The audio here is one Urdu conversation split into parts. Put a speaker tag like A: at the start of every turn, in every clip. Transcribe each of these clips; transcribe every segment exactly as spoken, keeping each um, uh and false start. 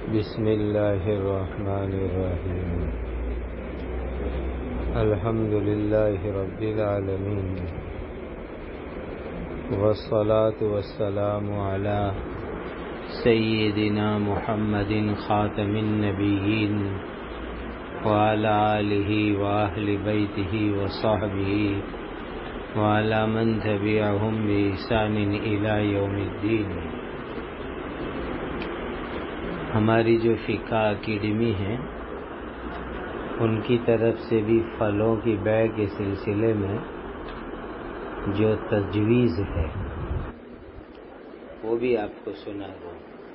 A: بسم اللہ الرحمن الرحیم الحمد للہ رب العالمین والصلاة والسلام علی سیدنا محمد خاتم النبیین وعلی آلہ وأہل بیتہ وصحبہ وعلی من تبعہم بإحسان الی یوم الدین۔ ہماری جو فقہ اکیڈمی ہے ان کی طرف سے بھی پھلوں کی بیع کے سلسلے میں جو تجویز ہے وہ بھی آپ کو سنا دوں۔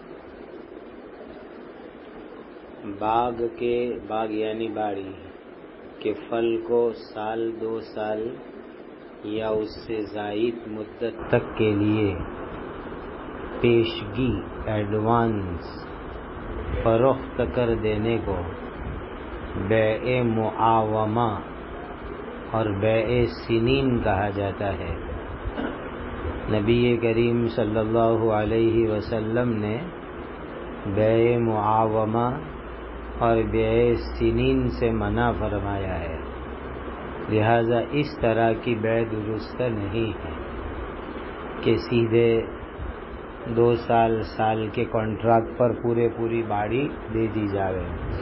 A: باغ کے باغ یعنی باڑی کے پھل کو سال دو سال یا اس سے زائد مدت تک کے لیے پیشگی ایڈوانس فروخت کر دینے کو بیع معاومہ اور بیع سنین کہا جاتا ہے۔ نبی کریم صلی اللہ علیہ وسلم نے بیع معاومہ اور بیع سنین سے منع فرمایا ہے، لہذا اس طرح کی بیع درست نہیں ہے کہ سیدھے دو سال سال کے کانٹریکٹ پر پورے پوری باڑی دے دی جاوے۔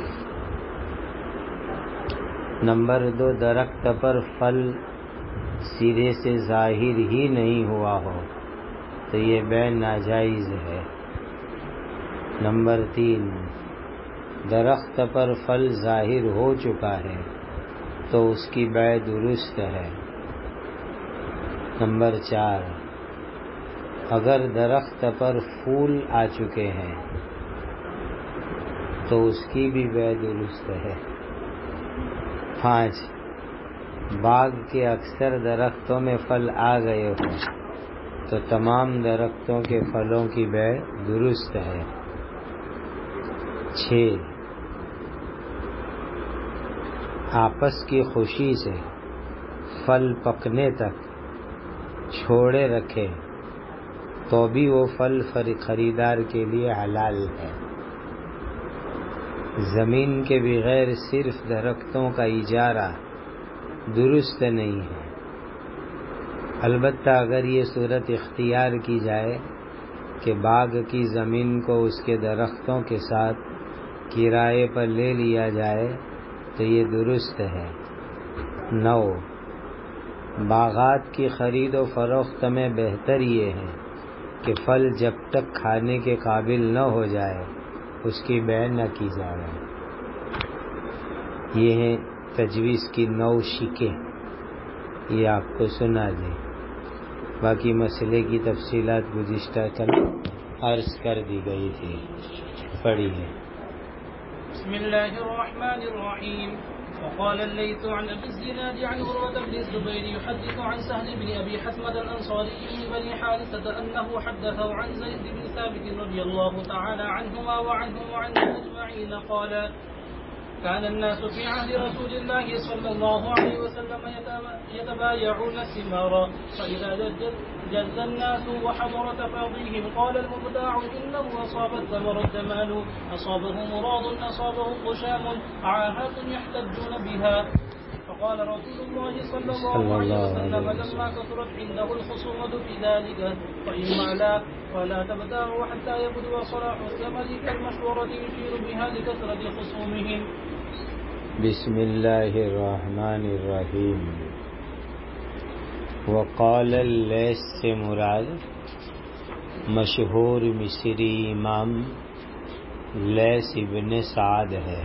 A: نمبر دو، درخت پر پھل سرے سے ظاہر ہی نہیں ہوا ہو تو یہ بیع ناجائز ہے۔ نمبر تین، درخت پر پھل ظاہر ہو چکا ہے تو اس کی بیع درست ہے۔ نمبر چار، اگر درخت پر پھول آ چکے ہیں تو اس کی بھی بیع درست ہے۔ پانچ، باغ کے اکثر درختوں میں پھل آ گئے ہوں تو تمام درختوں کے پھلوں کی بیع درست ہے۔ چھ، آپس کی خوشی سے پھل پکنے تک چھوڑے رکھے تو بھی وہ پھل خریدار کے لیے حلال ہے۔ زمین کے بغیر صرف درختوں کا اجارہ درست نہیں ہے، البتہ اگر یہ صورت اختیار کی جائے کہ باغ کی زمین کو اس کے درختوں کے ساتھ کرائے پر لے لیا جائے تو یہ درست ہے۔ نو، باغات کی خرید و فروخت میں بہتر یہ ہے کہ پھل جب تک کھانے کے قابل نہ ہو جائے اس کی بیع نہ کی جائے۔ یہ ہیں تجویز کی نو شکیں، یہ آپ کو سنا دیں۔ باقی مسئلے کی تفصیلات گزشتہ کل عرض کر دی گئی تھی، پڑھیے۔
B: بسم اللہ الرحمن الرحیم۔ وقال الليث عن أبي الزناد عن عروة بن الزبير يحدث عن سهل بن أبي حثمة الأنصاري من بني حارثة أنه حدثه عن زيد بن ثابت رضي الله تعالى عنهما وعنهم وعنهم أجمعين قال: كان الناس في عهد رسول الله صلى الله عليه وسلم يتبايعون الثمار، فإذا جز الناس وحضر تفاضيهم قال المبتاع: إنه أصاب الثمر الدمان، أصابه مراد، أصابه قشام، عاهات يحتجون بها. فقال رسول الله صلى الله عليه وسلم لما كثرت عنده الخصومة في ذلك: فإما لا ولا تبتاعوا حتى يبدو صلاح الثمر كالمشورة يشير بها لكثرة خصومهم۔
A: بسم اللہ الرحمن الرحیم۔ وقال اللیث سے مراد مشہور مصری امام لیث ابن سعد ہے،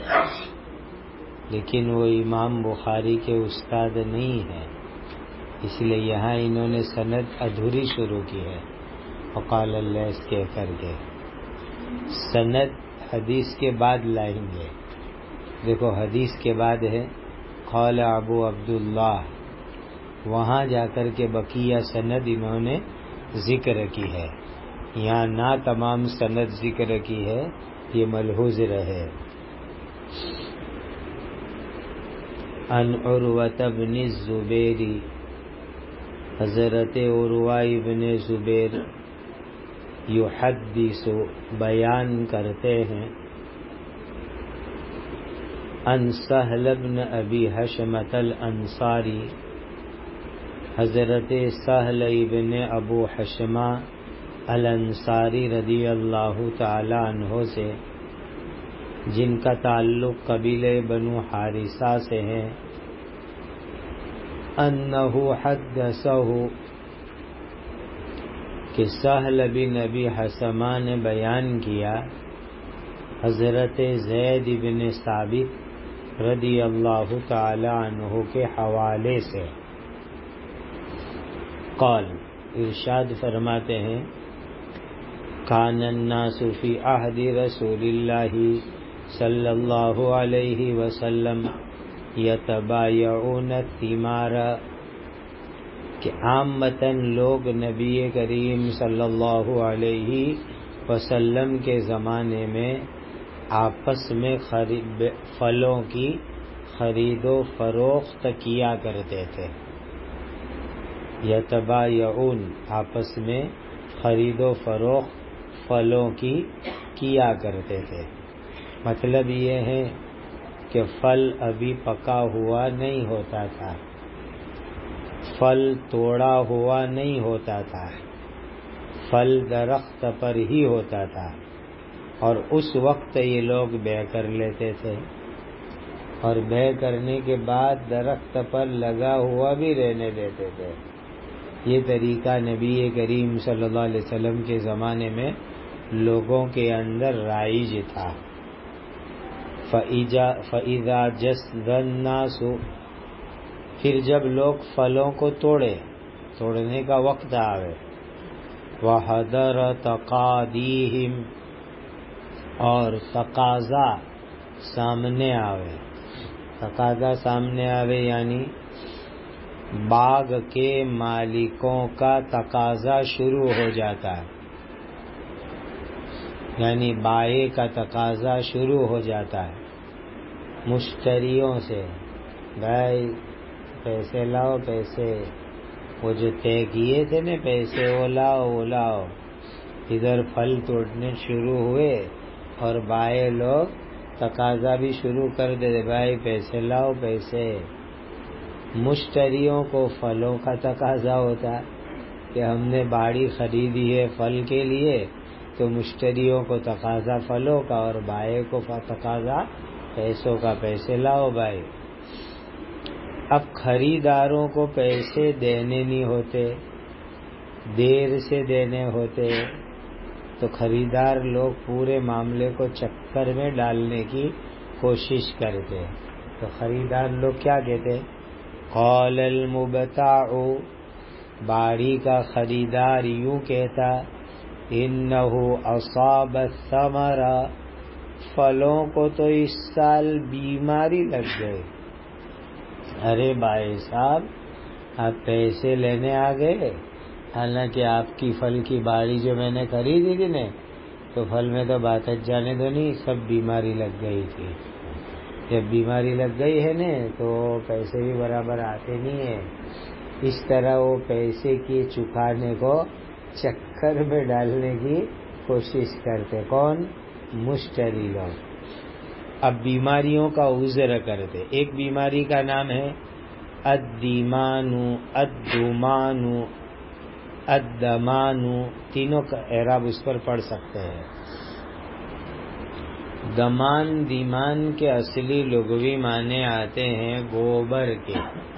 A: لیکن وہ امام بخاری کے استاد نہیں ہے، اس لیے یہاں انہوں نے سند ادھوری شروع کی ہے، وقال اللیث کہہ کر کے۔ سند حدیث کے بعد لائیں گے۔ دیکھو حدیث کے بعد ہے قال ابو عبداللہ، وہاں جا کر کے بقیہ سند انہوں نے ذکر کی ہے، یہاں نہ تمام سند ذکر کی ہے، یہ ملحوظ رہے۔ عن عروۃ بن الزبیر، حضرت عروہ ابن زبیر یحدث بیان کرتے ہیں ان سہل بن ابی حشمۃ الانصاری حضرت سہل ابن ابو حشمہ الانصاری رضی اللہ تعالی عنہ سے، جن کا تعلق قبیلہ بنو حارثہ سے ہے، انہ حدثہ کہ سہل بن ابی حشمہ نے بیان کیا حضرت زید بن ثابت رضی اللہ تعالی عنہ کے حوالے سے، قال ارشاد فرماتے ہیں کان الناس فی عہد رسول اللہ صلی اللہ علیہ وسلم یتبایعون الثمار، کہ عامتاً لوگ نبی کریم صلی اللہ علیہ وسلم کے زمانے میں آپس میں خرید پھلوں کی خرید و فروخت کیا کرتے تھے۔ یتبایعون آپس میں خرید و فروخت پھلوں کی کیا کرتے تھے، مطلب یہ ہے کہ پھل ابھی پکا ہوا نہیں ہوتا تھا، پھل توڑا ہوا نہیں ہوتا تھا، پھل درخت پر ہی ہوتا تھا، اور اس وقت یہ لوگ بے کر لیتے تھے، اور بے کرنے کے بعد درخت پر لگا ہوا بھی رہنے دیتے تھے۔ یہ طریقہ نبی کریم صلی اللہ علیہ وسلم کے زمانے میں لوگوں کے اندر رائج تھا۔ فَإِذَا جَسَّدَ النَّاسُ، پھر جب لوگ پھلوں کو توڑے، توڑنے کا وقت آوے، وَحَضَرَ تَقَاضِيهِمْ، اور تقاضا سامنے آوے، تقاضا سامنے آوے یعنی باغ کے مالکوں کا تقاضا شروع ہو جاتا ہے، یعنی بائع کا تقاضا شروع ہو جاتا ہے مشتریوں سے، بھائی پیسے لاؤ، پیسے وہ جو طے کیے تھے نا پیسے وہ لاؤ وہ لاؤ۔ ادھر پھل توڑنے شروع ہوئے اور بائع لوگ تقاضا بھی شروع کر دے، بھائی پیسے لاؤ پیسے۔ مشتریوں کو پھلوں کا تقاضا ہوتا کہ ہم نے باڑی خریدی ہے پھل کے لیے، تو مشتریوں کو تقاضا پھلوں کا اور بائع کو تقاضا پیسوں کا، پیسے لاؤ بھائی۔ اب خریداروں کو پیسے دینے نہیں ہوتے، دیر سے دینے ہوتے، تو خریدار لوگ پورے معاملے کو چکر میں ڈالنے کی کوشش کرتے، تو خریدار لوگ کیا کہتے؟ قال المبتاع، باڑی کا خریدار یوں کہتا، انہ اصاب الثمر، پھلوں کو تو اس سال بیماری لگ گئی۔ ارے بھائی صاحب آپ پیسے لینے آ گئے، حالانکہ آپ کی پھل کی باڑی جو میں نے خریدی تھی نا، تو پھل میں تو بات جانے دو نہیں، سب بیماری لگ گئی تھی۔ جب بیماری لگ گئی ہے نا تو پیسے بھی برابر آتے نہیں ہیں۔ اس طرح وہ پیسے کی چکانے کو چکر میں ڈالنے کی کوشش کرتے، کون؟ مشتری لوگ۔ اب بیماریوں کا عذر کرتے، ایک بیماری کا نام ہے الدیمان، الدمان، الدمان، تینوں کا اعراب اس پر پڑھ سکتے ہیں۔ دمان دیمان کے اصلی لغوی معنی آتے ہیں گوبر کے۔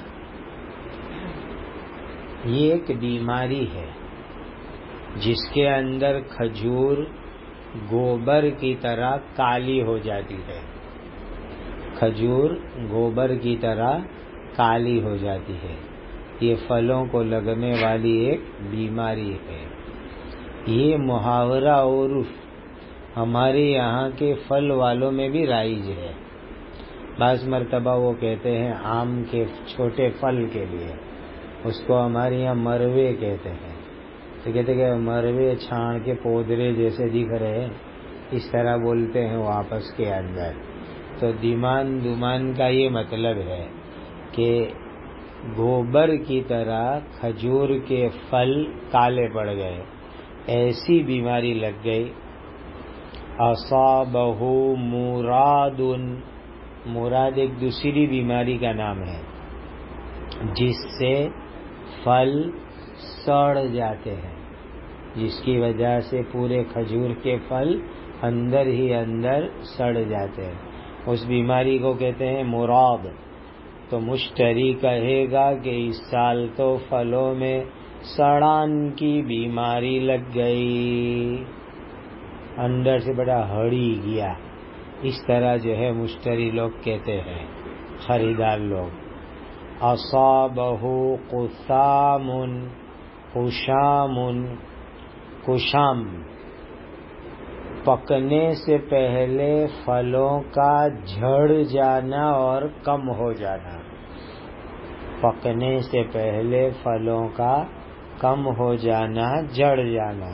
A: یہ ایک بیماری ہے جس کے اندر کھجور گوبر کی طرح کالی ہو جاتی ہے، کھجور گوبر کی طرح کالی ہو جاتی ہے۔ یہ پھلوں کو لگنے والی ایک بیماری ہے۔ یہ محاورہ عرف ہمارے یہاں کے پھل والوں میں بھی رائج ہے۔ بعض مرتبہ وہ کہتے ہیں آم کے چھوٹے پھل کے لیے، اس کو ہمارے یہاں مروے کہتے ہیں، تو کہتے کہ مروے چھان کے پودرے جیسے دکھ رہے ہیں، اس طرح بولتے ہیں وہ آپس کے اندر۔ تو دیمان دمان کا یہ مطلب ہے کہ گوبر کی طرح کھجور کے پھل کالے پڑ گئے، ایسی بیماری لگ گئی، اصابہ مراد، مراد ایک دوسری بیماری کا نام ہے جس سے پھل سڑ جاتے ہیں، جس کی وجہ سے پورے کھجور کے پھل اندر ہی اندر سڑ جاتے ہیں، اس بیماری کو کہتے ہیں مراد۔ تو مشتری کہے گا کہ اس سال تو پھلوں میں سڑان کی بیماری لگ گئی، اندر سے بڑا ہڑی گیا، اس طرح جو ہے مشتری لوگ کہتے ہیں، خریدار لوگ۔ اصابہ قثام، قشام، قشام پکنے سے پہلے پھلوں کا جھڑ جانا اور کم ہو جانا، پکنے سے پہلے پھلوں کا کم ہو جانا، جھڑ جانا۔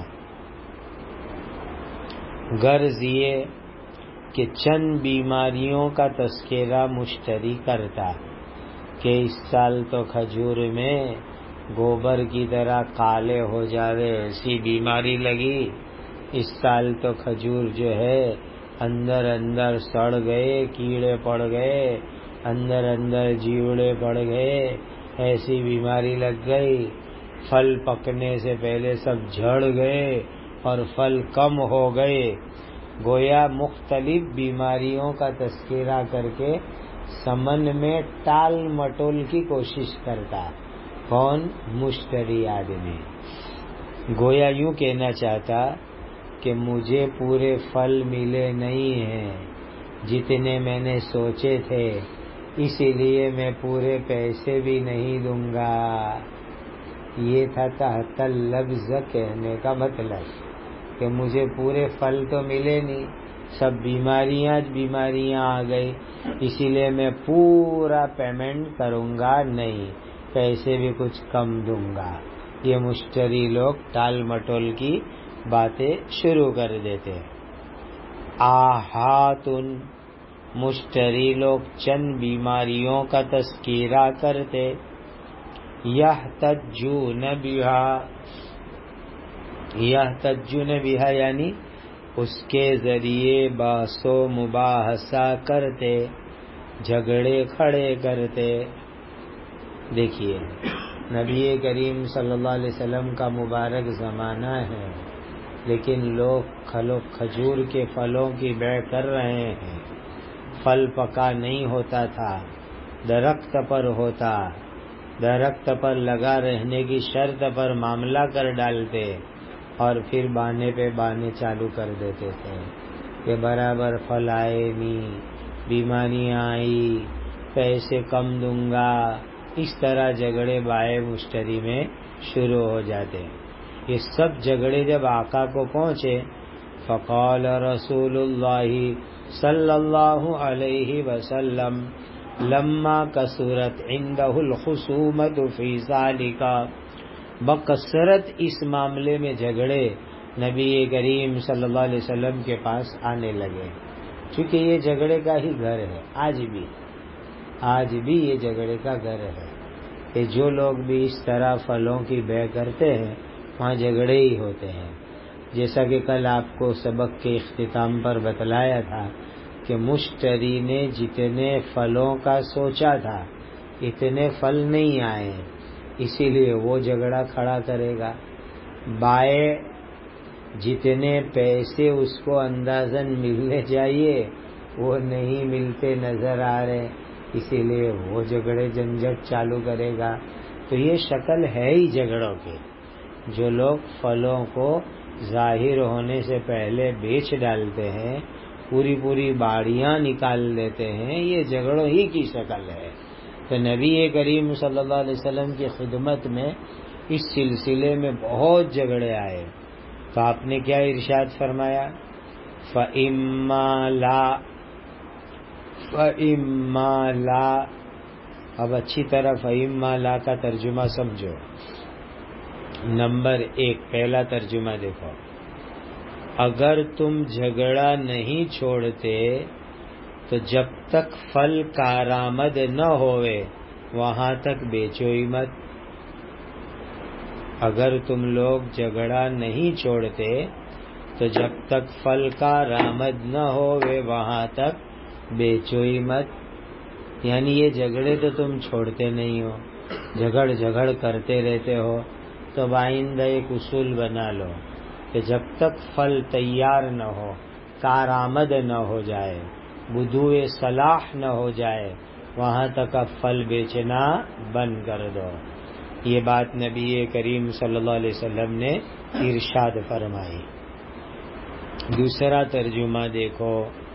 A: غرض یہ کہ چند بیماریوں کا تذکرہ مشتری کرتا کہ اس سال تو کھجور میں گوبر کی طرح کالے ہو جاوے ایسی بیماری لگی، اس سال تو کھجور جو ہے اندر اندر سڑ گئے، کیڑے پڑ گئے، اندر اندر جیوڑے پڑ گئے، ایسی بیماری لگ گئی، پھل پکنے سے پہلے سب جھڑ گئے اور پھل کم ہو گئے۔ گویا مختلف بیماریوں کا تذکرہ کر کے سمن میں ٹال مٹول کی کوشش کرتا، کون؟ مشتری آدمی۔ گویا یوں کہنا چاہتا کہ مجھے پورے پھل ملے نہیں ہیں جتنے میں نے سوچے تھے، اسی لیے میں پورے پیسے بھی نہیں دوں گا۔ یہ تھا تحت اللفظ کہنے کا مطلب کہ مجھے پورے پھل تو ملے نہیں، سب بیماریاں بیماریاں آ گئی، اسی لیے میں پورا پیمنٹ کروں گا نہیں، پیسے بھی کچھ کم دوں گا۔ یہ مشتری لوگ ٹال مٹول کی باتیں شروع کر دیتے۔ آہاتن، مشتری لوگ چند بیماریوں کا تذکرہ کرتے۔ یحتجون بہا، یحتجون بہا یعنی اس کے ذریعے بحث و مباحثہ کرتے، جھگڑے کھڑے کرتے۔ دیکھیے نبی کریم صلی اللہ علیہ وسلم کا مبارک زمانہ ہے، لیکن لوگ کھلو کھجور کے پھلوں کی بیع کر رہے ہیں۔ پھل پکا نہیں ہوتا تھا، درخت پر ہوتا، درخت پر لگا رہنے کی شرط پر معاملہ کر ڈالتے اور پھر بانے پہ بانے چالو کر دیتے تھے کہ برابر پھل آئے نہیں، بیماریاں آئی، پیسے کم دوں گا، اس طرح جھگڑے بائے مشتری میں شروع ہو جاتے۔ یہ سب جھگڑے جب آقا کو پہنچے، فقال رسول اللہ صلی اللہ علیہ وسلم لما کثرت عنده الخصومت فی ذالک، بکثرت اس معاملے میں جھگڑے نبی کریم صلی اللہ علیہ وسلم کے پاس آنے لگے، چونکہ یہ جھگڑے کا ہی گھر ہے، آج بھی آج بھی یہ جھگڑے کا گھر ہے کہ جو لوگ بھی اس طرح پھلوں کی بیع کرتے ہیں وہاں جھگڑے ہی ہوتے ہیں۔ جیسا کہ کل آپ کو سبق کے اختتام پر بتلایا تھا کہ مشتری نے جتنے پھلوں کا سوچا تھا اتنے پھل نہیں آئے، اسی لیے وہ جھگڑا کھڑا کرے گا۔ بائیں جتنے پیسے اس کو اندازاً ملنے چاہیے وہ نہیں ملتے نظر آ رہے، اسی لیے وہ جھگڑے جھنجھٹ چالو کرے گا۔ تو یہ شکل ہے ہی جھگڑوں کی، جو لوگ پھلوں کو ظاہر ہونے سے پہلے بیچ ڈالتے ہیں، پوری پوری باڑیاں نکال دیتے ہیں، یہ جھگڑوں ہی کی شکل ہے۔ تو نبی کریم صلی اللہ علیہ وسلم کی خدمت میں اس سلسلے میں بہت جھگڑے آئے، تو آپ نے کیا ارشاد فرمایا؟ فَإِمَّا لَا فَإِمَّا لَا اب اچھی طرح فَإِمَّا لَا کا ترجمہ سمجھو۔ نمبر ایک، پہلا ترجمہ دیکھو، اگر تم جھگڑا نہیں چھوڑتے تو جب تک پھل کارآمد نہ ہوئے وہاں تک بیچو ہی مت۔ اگر تم لوگ جھگڑا نہیں چھوڑتے تو جب تک پھل کا رامد نہ ہوئے وہاں تک بیچوئی مت، یعنی یہ جھگڑے تو تم چھوڑتے نہیں ہو، جھگڑ جھگڑ کرتے رہتے ہو، تو آئندہ ایک اصول بنا لو کہ جب تک پھل تیار نہ ہو، کارآمد نہ ہو جائے، بدوئے صلاح نہ ہو جائے، وہاں تک اب پھل بیچنا بند کر دو۔ یہ بات نبی کریم صلی اللہ علیہ وسلم نے ارشاد فرمائی۔ دوسرا ترجمہ دیکھو،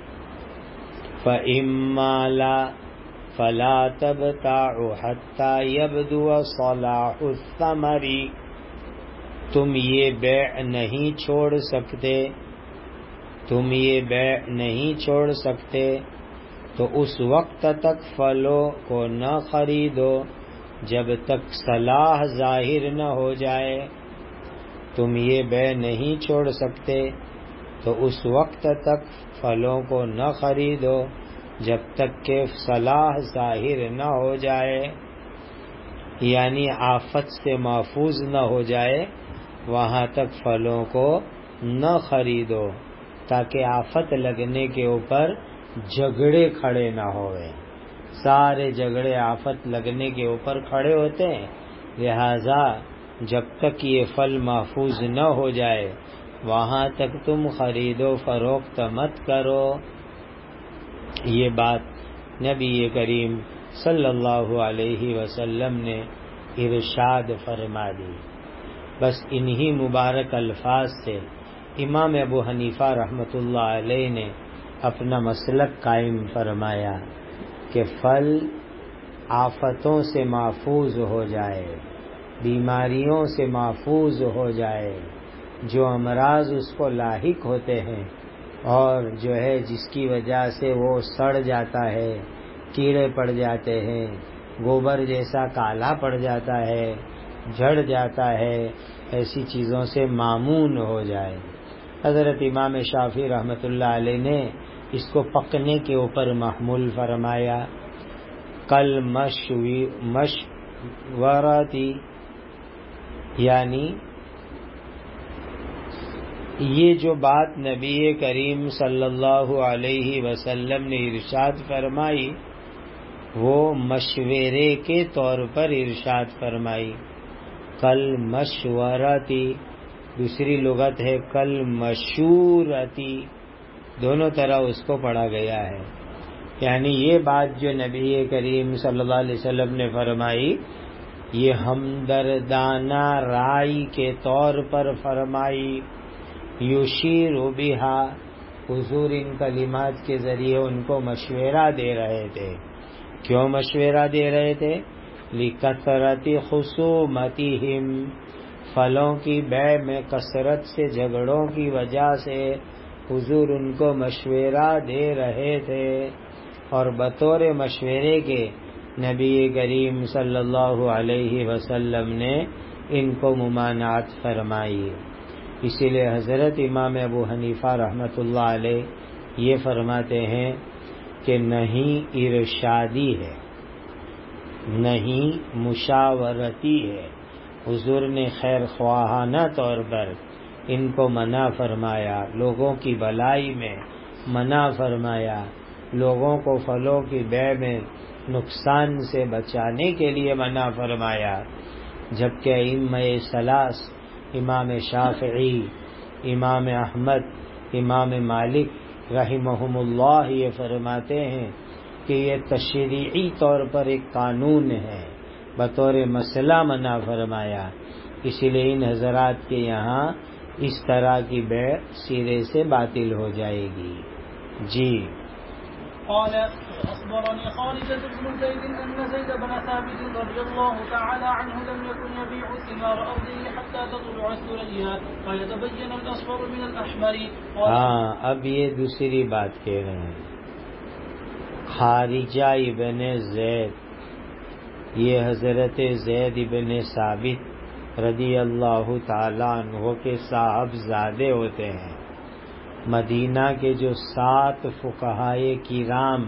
A: فَإِمَّا لَا فَلَا تَبْتَاعُ حَتَّى يَبْدُوَ صَلَاحُ الثَّمَرِ، تم یہ بیع نہیں چھوڑ سکتے تم یہ بیع نہیں چھوڑ سکتے تو اس وقت تک پھلوں کو نہ خریدو جب تک صلاح ظاہر نہ ہو جائے۔ تم یہ بیع نہیں چھوڑ سکتے تو اس وقت تک پھلوں کو نہ خریدو جب تک کہ صلاح ظاہر نہ ہو جائے، یعنی آفت سے محفوظ نہ ہو جائے، وہاں تک پھلوں کو نہ خریدو تاکہ آفت لگنے کے اوپر جھگڑے کھڑے نہ ہوئے۔ سارے جھگڑے آفت لگنے کے اوپر کھڑے ہوتے ہیں، لہذا جب تک یہ پھل محفوظ نہ ہو جائے وہاں تک تم خرید و فروخت مت کرو۔ یہ بات نبی کریم صلی اللہ علیہ وسلم نے ارشاد فرما دی۔ بس انہی مبارک الفاظ سے امام ابو حنیفہ رحمۃ اللہ علیہ نے اپنا مسلک قائم فرمایا کہ پھل آفتوں سے محفوظ ہو جائے، بیماریوں سے محفوظ ہو جائے، جو امراض اس کو لاحق ہوتے ہیں اور جو ہے جس کی وجہ سے وہ سڑ جاتا ہے، کیڑے پڑ جاتے ہیں، گوبر جیسا کالا پڑ جاتا ہے، جھڑ جاتا ہے، ایسی چیزوں سے معمون ہو جائے۔ حضرت امام شافعی رحمۃ اللہ علیہ نے اس کو پکنے کے اوپر محمول فرمایا۔ کل مشورتی، یعنی یہ جو بات نبی کریم صلی اللہ علیہ وسلم نے ارشاد فرمائی وہ مشورے کے طور پر ارشاد فرمائی۔ کل مشورتی، دوسری لغت ہے کل مشورتی، دونوں طرح اس کو پڑھا گیا ہے، یعنی یہ بات جو نبی کریم صلی اللہ علیہ وسلم نے فرمائی یہ ہمدردانہ رائے کے طور پر فرمائی۔ یشیر بہا، حضور ان کلمات کے ذریعے ان کو مشورہ دے رہے تھے۔ کیوں مشورہ دے رہے تھے؟ لِکَثْرَتِ خُصُومَتِهِمْ، پھلوں کی بیع میں کثرت سے جھگڑوں کی وجہ سے حضور ان کو مشورہ دے رہے تھے، اور بطور مشورے کے نبی کریم صلی اللہ علیہ وسلم نے ان کو ممانعت فرمائی۔ اسی لیے حضرت امام ابو حنیفہ رحمۃ اللہ علیہ یہ فرماتے ہیں کہ نہیں ارشادی ہے، نہیں مشاورتی ہے، حضور نے خیر خواہانہ طور پر ان کو منع فرمایا، لوگوں کی بھلائی میں منع فرمایا، لوگوں کو پھلوں کی بیع میں نقصان سے بچانے کے لیے منع فرمایا، جبکہ ائمہ ثلاث امام شافعی، امام احمد، امام مالک رحمہم اللہ یہ فرماتے ہیں کہ یہ تشریعی طور پر ایک قانون ہے، بطور مسئلہ منع فرمایا، اسی لیے ان حضرات کے یہاں اس طرح کی بیع سرے سے باطل ہو جائے گی۔ جی
B: قال أخبرني خالد بن زيد أن زيد بن ثابت رضي الله تعالى عنه لم يكن يبيع ثمار أرضه حتى تطلع الثريا فيتبين الأصفر من الأحمر۔
A: ہاں اب یہ دوسری بات کہہ رہے ہیں، خارجہ ابن زید، یہ حضرت زید ابن ثابت رضی اللہ تعالیٰ عنہ کے صاحب زادے ہوتے ہیں۔ مدینہ کے جو سات فقہائے کرام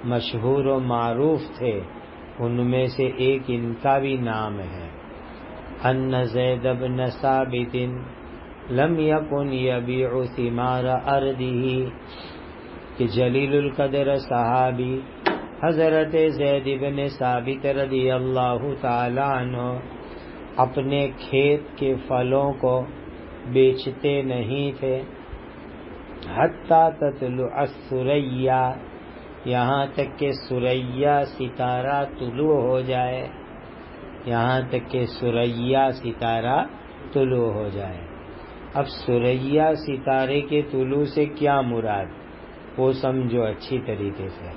A: مشہور و معروف تھے ان میں سے ایک ان کا بھی نام ہے۔ ان زید بن ثابت لم یکن یبیع ثمار ارضه کہ جلیل القدر صحابی حضرت زید بن ثابت رضی اللہ تعالی عنہ اپنے کھیت کے پھلوں کو بیچتے نہیں تھے، حتی تطلع الثریا، یہاں تک کہ ثریا ستارہ طلوع ہو جائے، یہاں تک کہ ثریا ستارہ طلوع ہو جائے۔ اب ثریا ستارے کے طلوع سے کیا مراد، وہ سمجھو اچھی طریقے سے۔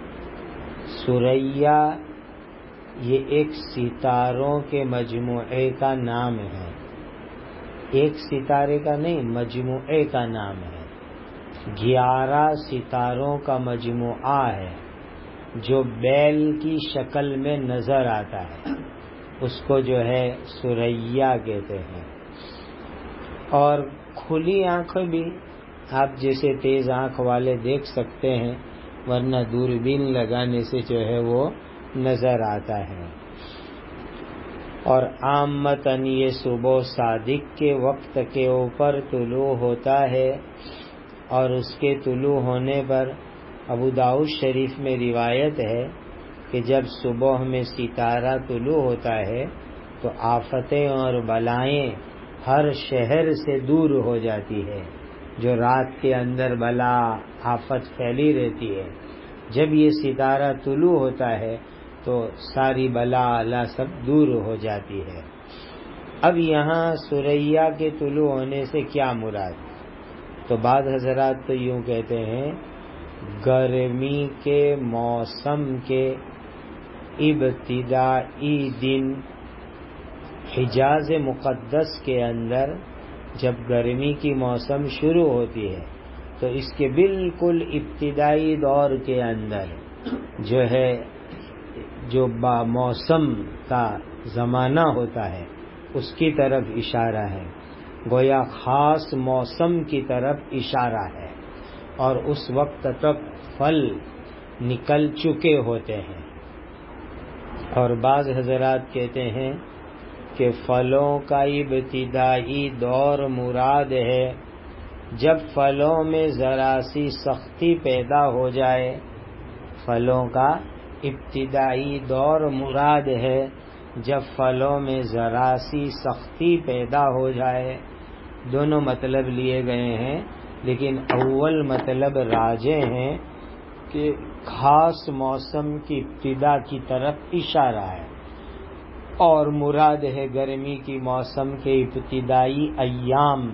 A: ثریا یہ ایک ستاروں کے مجموعے کا نام ہے، ایک ستارے کا نہیں، مجموعے کا نام ہے۔ گیارہ ستاروں کا مجموعہ ہے جو بیل کی شکل میں نظر آتا ہے، اس کو جو ہے ثریا کہتے ہیں۔ اور کھلی آنکھیں بھی آپ جیسے تیز آنکھ والے دیکھ سکتے ہیں، ورنہ دوربین لگانے سے جو ہے وہ نظر آتا ہے۔ اور عامتاً یہ صبح صادق کے وقت کے اوپر طلوع ہوتا ہے، اور اس کے طلوع ہونے پر ابو داؤد شریف میں روایت ہے کہ جب صبح میں ستارہ طلوع ہوتا ہے تو آفتیں اور بلائیں ہر شہر سے دور ہو جاتی ہے، جو رات کے اندر بلا آفت پھیلی رہتی ہے، جب یہ ستارہ طلوع ہوتا ہے تو ساری بلا الا سب دور ہو جاتی ہے۔ اب یہاں ثریا کے طلوع ہونے سے کیا مراد، تو بعض حضرات تو یوں کہتے ہیں گرمی کے موسم کے ابتدائی دن حجاز مقدس کے اندر جب گرمی کی موسم شروع ہوتی ہے تو اس کے بالکل ابتدائی دور کے اندر جو ہے جو با موسم کا زمانہ ہوتا ہے اس کی طرف اشارہ ہے، گویا خاص موسم کی طرف اشارہ ہے، اور اس وقت تک پھل نکل چکے ہوتے ہیں۔ اور بعض حضرات کہتے ہیں کہ پھلوں کا ابتدائی دور مراد ہے جب پھلوں میں ذرا سی سختی پیدا ہو جائے، پھلوں کا ابتدائی دور مراد ہے جب پھلوں میں ذرا سی سختی پیدا ہو جائے۔ دونوں مطلب لیے گئے ہیں، لیکن اول مطلب راجح ہیں کہ خاص موسم کی ابتدا کی طرف اشارہ ہے، اور مراد ہے گرمی کی موسم کے ابتدائی ایام۔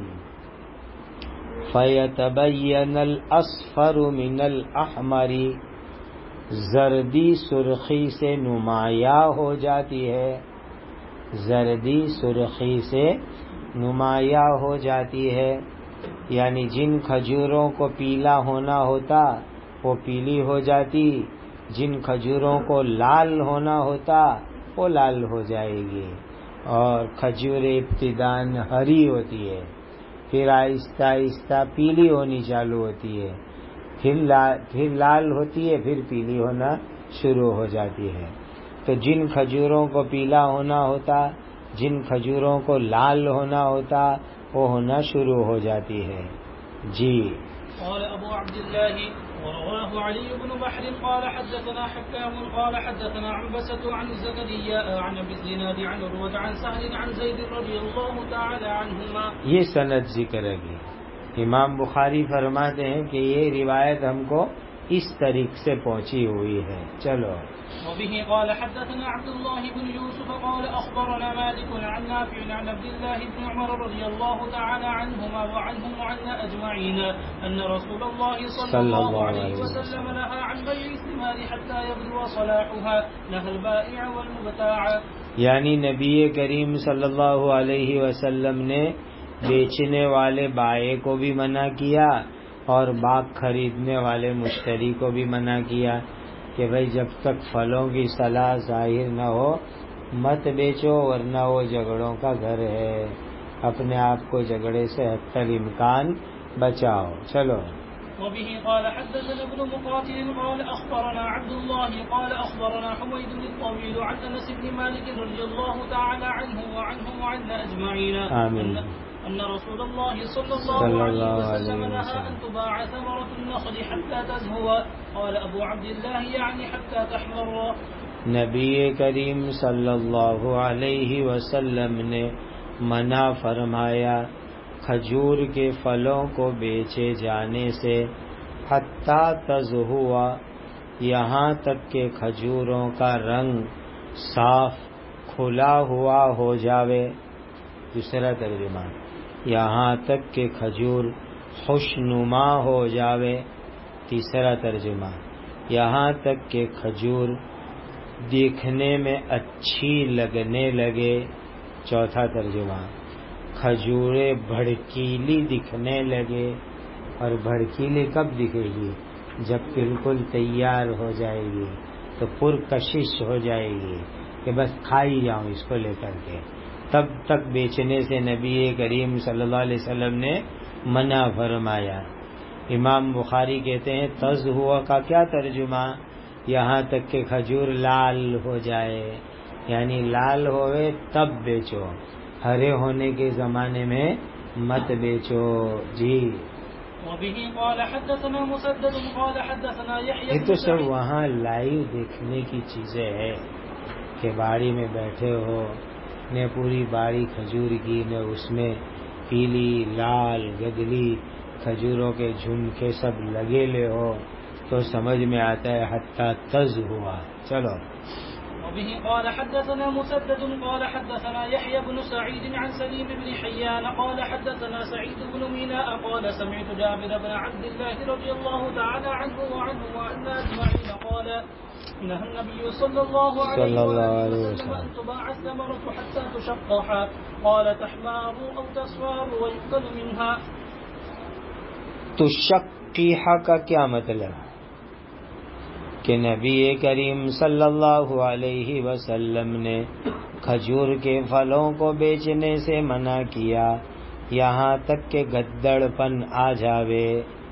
A: فَيَتَبَيَّنَ الْأَصْفَرُ مِنَ الْأَحْمَرِ، زردی سرخی سے نمایاں ہو جاتی ہے، زردی سرخی سے نمایاں ہو جاتی ہے، یعنی جن کھجوروں کو پیلا ہونا ہوتا وہ پیلی ہو جاتی، جن کھجوروں کو لال ہونا ہوتا وہ لال ہو جائے گی۔ اور کھجور ابتداءً ہری ہوتی ہے، پھر آہستہ آہستہ پیلی ہونی چالو ہوتی ہے، پھر لال پھر لال ہوتی ہے، پھر پیلی ہونا شروع ہو جاتی ہے۔ تو جن کھجوروں کو پیلا ہونا ہوتا، جن کھجوروں کو لال ہونا ہوتا، وہ ہونا شروع ہو جاتی ہے۔ جی
B: قال ابو عبد الله ورواه علي بن بحر قال حدثنا حكام قال حدثنا عنبسة عن زكريا عن ابي الزناد عن عروة عن سهل عن زيد رضي الله تعالى عنهما۔
A: یہ سند ذکر ہے گی، امام بخاری فرماتے ہیں کہ یہ روایت ہم کو اس طریق سے پہنچی ہوئی ہے۔ چلو
B: وبه قال حدثنا عبد الله بن يوسف قال أخبرنا مالك عن نافع عن عبد الله بن عمر رضي الله تعالى عنهما وعنهم وعنا أجمعين أن رسول الله صلى الله عليه وسلم نهى عن بيع الثمار حتى يبدو صلاحها، نهى البائع والمبتاع،
A: یعنی نبی کریم صلی اللہ علیہ وسلم نے بیچنے والے بائع کو بھی منع کیا اور باغ خریدنے والے مشتری کو بھی منع کیا کہ بھئی جب تک پھلوں کی صلاح ظاہر نہ ہو مت بیچو، ورنہ وہ جھگڑوں کا گھر ہے، اپنے آپ کو جھگڑے سے حتی الامکان بچاؤ۔ چلو
B: وبه قال حدثنا ابن مقاتل قال أخبرنا عبد الله قال أخبرنا حميد الطويل عن أنس بن مالك رضي الله تعالى عنه وعنهم وعنا أجمعين
A: آمين.
B: أن رسول الله صلى الله عليه وسلم نهى أن تباع ثمرة النخل حتى تزهو. قال أبو عبد الله يعني حتى تحمر.
A: نبی کریم صلی اللہ علیہ وسلم نے منع فرمایا کھجور کے پھلوں کو بیچے جانے سے حتیٰ تزہوا، یہاں تک کہ کھجوروں کا رنگ صاف کھلا ہوا ہو جاوے. دوسرا ترجمہ، یہاں تک کہ کھجور خوشنما ہو جاوے. تیسرا ترجمہ، یہاں تک کہ کھجور دیکھنے میں اچھی لگنے لگے. چوتھا ترجمہ، کھجوریں بھڑکیلی دکھنے لگے. اور بھڑکیلی کب دکھے گی؟ جب بالکل تیار ہو جائے گی تو پرکشش ہو جائے گی کہ بس کھائی جاؤں اس کو لے کر کے، تب تک بیچنے سے نبی کریم صلی اللہ علیہ وسلم نے منع فرمایا. امام بخاری کہتے ہیں تزہوا کا کیا ترجمہ؟ یہاں تک کہ کھجور لال ہو جائے، یعنی لال ہوئے تب بیچو، ہرے ہونے کے زمانے میں مت بیچو. جی
B: وبه قال حدثنا مسدد قال حدثنا يحيى.
A: یہ تو سب وہاں لائیو دیکھنے کی چیزیں ہیں کہ باڑی میں بیٹھے ہو نے پوری باڑی کھجور کی، نے اس میں پیلی لال گدلی کھجوروں کے جھمکے سب لگے لے ہو تو سمجھ میں آتا ہے حتیٰ تز ہوا. چلو.
B: وبه قال حدثنا مسدد قال حدثنا يحيى بن سعيد عن سليم بن حيان قال حدثنا سعيد بن ميناء قال سمعت جابر بن عبد الله رضي الله تعالى عنه وعنه وعن أجمعين قال نهى النبي صلى الله عليه وسلم أن تباع الثمرة حتى تشقح. قال تحمار أو تصفار ويؤكل منها.
A: تشقیح کا کیا مطلب؟ کہ نبی کریم صلی اللہ علیہ وسلم نے کھجور کے پھلوں کو بیچنے سے منع کیا یہاں تک کہ گدڑ پن آ جاوے.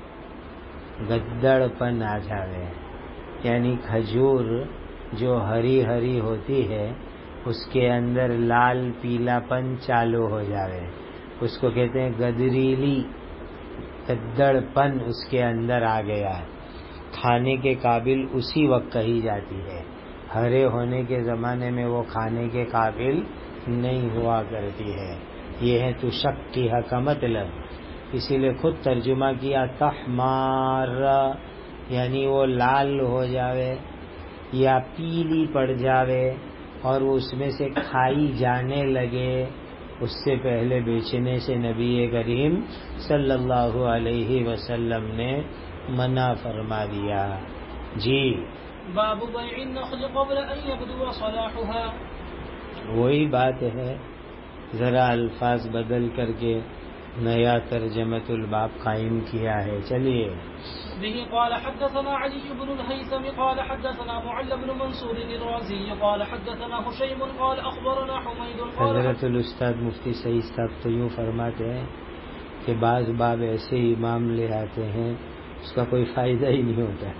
A: گدڑ پن آ جاوے یعنی کھجور جو ہری ہری ہوتی ہے اس کے اندر لال پیلا پن چالو ہو جاوے، اس کو کہتے ہیں گدریلی. گدڑ پن اس کے اندر آ گیا، کھانے کے قابل اسی وقت کہی جاتی ہے. ہرے ہونے کے زمانے میں وہ کھانے کے قابل نہیں ہوا کرتی ہے. یہ ہے تشقیح کا مطلب. اسی لیے خود ترجمہ کیا تحمار، یعنی وہ لال ہو جاوے یا پیلی پڑ جاوے اور اس میں سے کھائی جانے لگے. اس سے پہلے بیچنے سے نبی کریم صلی اللہ علیہ وسلم نے منع فرما دیا. جی
B: باب بیع النخل قبل ان يبدو صلاحها.
A: وہی بات ہے، ذرا الفاظ بدل کر کے نیا ترجمۃ الباب قائم کیا ہے. چلیے.
B: به قال حدثنا علي بن الهيثم قال حدثنا معل بن منصور الرازي قال حدثنا هشيم قال اخبرنا حميد قال
A: حضرت الاستاذ مفتی سعید صاحب تو یوں فرماتے ہیں کہ بعض باب ایسے امام لے آتے ہیں اس کا کوئی فائدہ ہی نہیں ہوتا.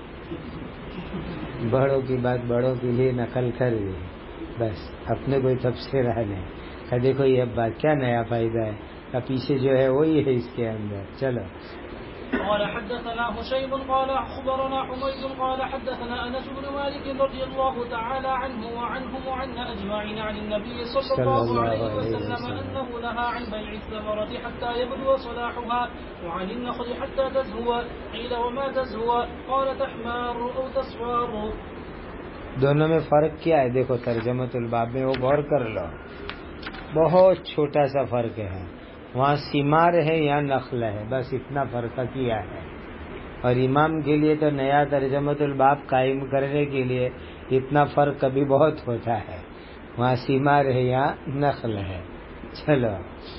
A: بڑوں کی بات بڑوں کے لیے نقل کر دی، بس اپنے کوئی تبصرہ نہیں کہ دیکھو یہ بات کیا نیا فائدہ ہے، کا پیچھے جو ہے وہی ہے اس کے اندر. چلو.
B: قال حدثنا هشيم قال اخبرنا حميد قال حدثنا انس بن مالك رضي الله تعالى عنه وعنهم وعنا اجمعين عن النبي صلى الله عليه وسلم انه نهى عن بيع الثمرة حتى يبدو صلاحها وعن النخل حتى تزهو. قيل وما تزهو؟ قال تحمار او تصفار.
A: دونوں میں فرق کیا ہے؟ دیکھو ترجمۃ الباب میں وہ غور کر لو، بہت چھوٹا سا فرق ہے. وہاں ثمار ہے یا نخل ہے، بس اتنا فرق کیا ہے. اور امام کے لیے تو نیا ترجمۃ الباب قائم کرنے کے لیے اتنا فرق کبھی بہت ہوتا ہے. وہاں ثمار ہے یا نخل ہے. چلو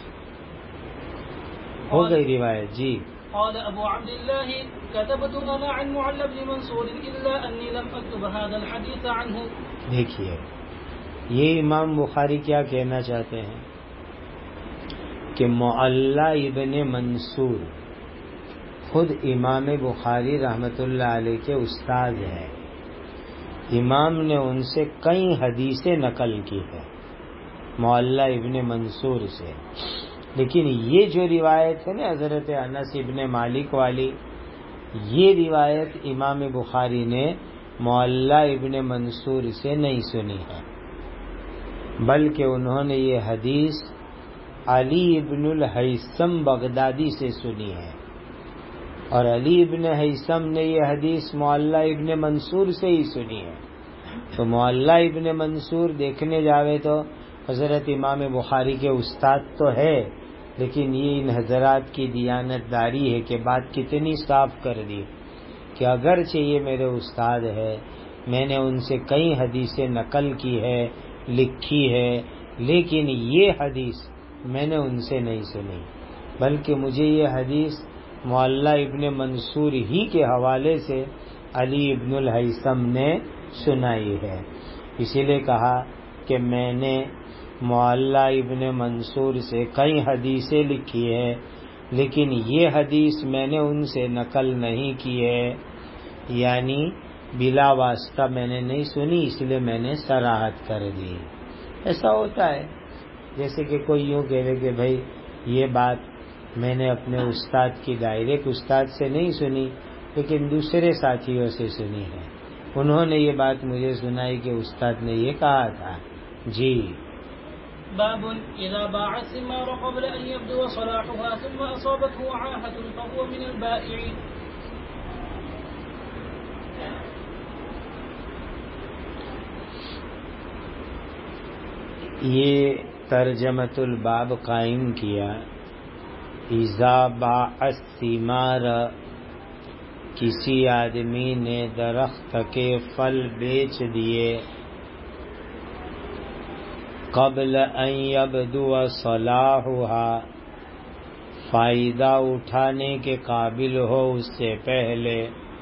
A: ہو گئی روایت. جی.
B: قال ابو عبد الله كتبت انا عن معل بن منصور الا اني لم اكتب هذا الحديث عنه.
A: دیکھیے یہ امام بخاری کیا کہنا چاہتے ہیں کہ معل ابن منصور خود امام بخاری رحمت اللہ علیہ کے استاد ہیں. امام نے ان سے کئی حدیثیں نقل کی ہے معلّہ ابن منصور سے. لیکن یہ جو روایت ہے نا حضرت انس ابن مالک والی، یہ روایت امام بخاری نے معلّہ ابن منصور سے نہیں سنی ہے، بلکہ انہوں نے یہ حدیث علی ابن الہیثم بغدادی سے سنی ہے، اور علی ابن ہیثم نے یہ حدیث معلّہ ابن منصور سے ہی سنی ہے. تو معلّہ ابن منصور دیکھنے جاوے تو حضرت امام بخاری کے استاد تو ہے، لیکن یہ ان حضرات کی دیانت داری ہے کہ بات کتنی صاف کر دی کہ اگرچہ یہ میرے استاد ہے، میں نے ان سے کئی حدیثیں نقل کی ہے، لکھی ہے، لیکن یہ حدیث میں نے ان سے نہیں سنی، بلکہ مجھے یہ حدیث معلّہ ابن منصور ہی کے حوالے سے علی ابن الہیثم نے سنائی ہے. اسی لیے کہا کہ میں نے معلّہ ابن منصور سے کئی حدیثیں لکھی ہے، لیکن یہ حدیث میں نے ان سے نقل نہیں کی ہے، یعنی بلا واسطہ میں نے نہیں سنی، اس لیے میں نے صراحت کر دی. ایسا ہوتا ہے جیسے کہ کوئی یوں کہے کہ بھائی یہ بات میں نے اپنے استاد کی ڈائریکٹ استاد سے نہیں سنی، لیکن دوسرے ساتھیوں سے سنی ہے، انہوں نے یہ بات مجھے سنائی کہ استاد نے یہ کہا تھا. جی.
B: باب اذا باع الثمار قبل ان يبدو صلاحها ثم اصابته عاهة فهو من البائع.
A: یہ ترجمۃ الباب قائم کیا. اذا باع الثمار، کسی آدمی نے درخت کے پھل بیچ دیے، قبل ان یبدو صلاحها، فائدہ اٹھانے کے قابل ہو اس سے پہلے،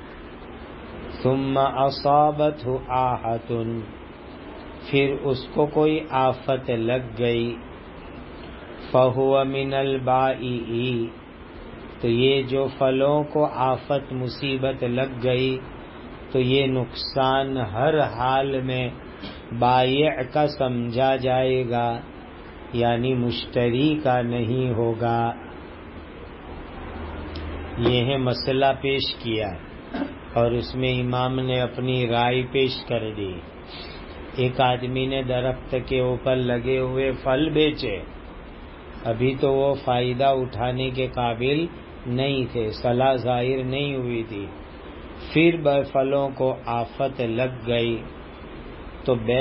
A: ثم اصابته آحۃ، پھر اس کو کوئی آفت لگ گئی، فہو من البائع، تو یہ جو پھلوں کو آفت مصیبت لگ گئی تو یہ نقصان ہر حال میں بائع کا سمجھا جائے گا، یعنی مشتری کا نہیں ہوگا. یہ ہے مسئلہ پیش کیا اور اس میں امام نے اپنی رائے پیش کر دی. ایک آدمی نے درخت کے اوپر لگے ہوئے پھل بیچے، ابھی تو وہ فائدہ اٹھانے کے قابل نہیں تھے، صلاح ظاہر نہیں ہوئی تھی، پھر پھلوں کو آفت لگ گئی تو بے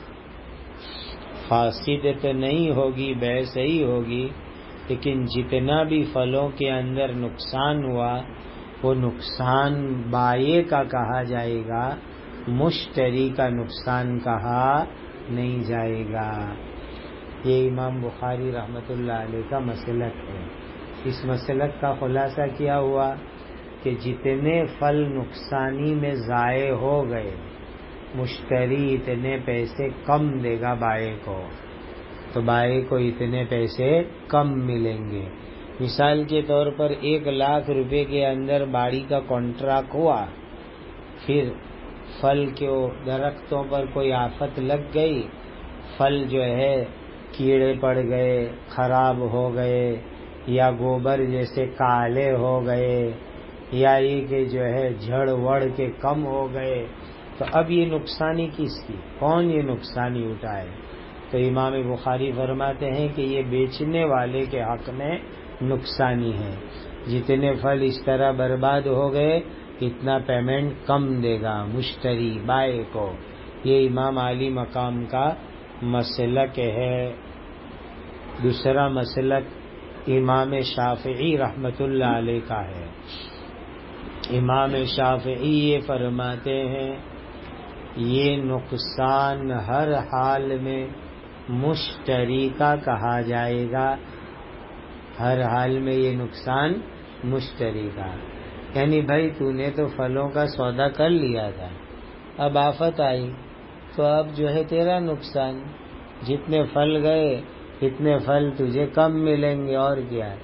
A: فاسد تو نہیں ہوگی، بے صحیح ہوگی، لیکن جتنا بھی پھلوں کے اندر نقصان ہوا وہ نقصان بائع کا کہا جائے گا، مشتری کا نقصان کہا نہیں جائے گا. یہ امام بخاری رحمت اللہ علیہ کا مسلک ہے. اس مسلک کا خلاصہ کیا ہوا کہ جتنے پھل نقصانی میں ضائع ہو گئے مشتری اتنے پیسے کم دے گا بائع کو، تو بائع کو اتنے پیسے کم ملیں گے. مثال کے طور پر ایک لاکھ روپے کے اندر باڑی کا کانٹریکٹ ہوا، پھر پھل کے درختوں پر کوئی آفت لگ گئی، پھل جو ہے کیڑے پڑ گئے، خراب ہو گئے، یا گوبر جیسے کالے ہو گئے، یا یہ کہ جو ہے جھڑ وڑ کے کم ہو گئے، تو اب یہ نقصانی کس کی، کون یہ نقصانی اٹھائے؟ تو امام بخاری فرماتے ہیں کہ یہ بیچنے والے کے حق میں نقصانی ہے. جتنے پھل اس طرح برباد ہو گئے اتنا پیمنٹ کم دے گا مشتری بائع کو. یہ امام عالی مقام کا مسلک ہے. دوسرا مسلک امام شافعی رحمت اللہ علیہ کا ہے. امام شافعی یہ فرماتے ہیں یہ نقصان ہر حال میں مشتری کا کہا جائے گا، ہر حال میں یہ نقصان مشتری کا. یعنی بھائی تو نے تو پھلوں کا سودا کر لیا تھا، اب آفت آئی تو اب جو ہے تیرا نقصان، جتنے پھل گئے اتنے پھل تجھے کم ملیں گے، اور کیا.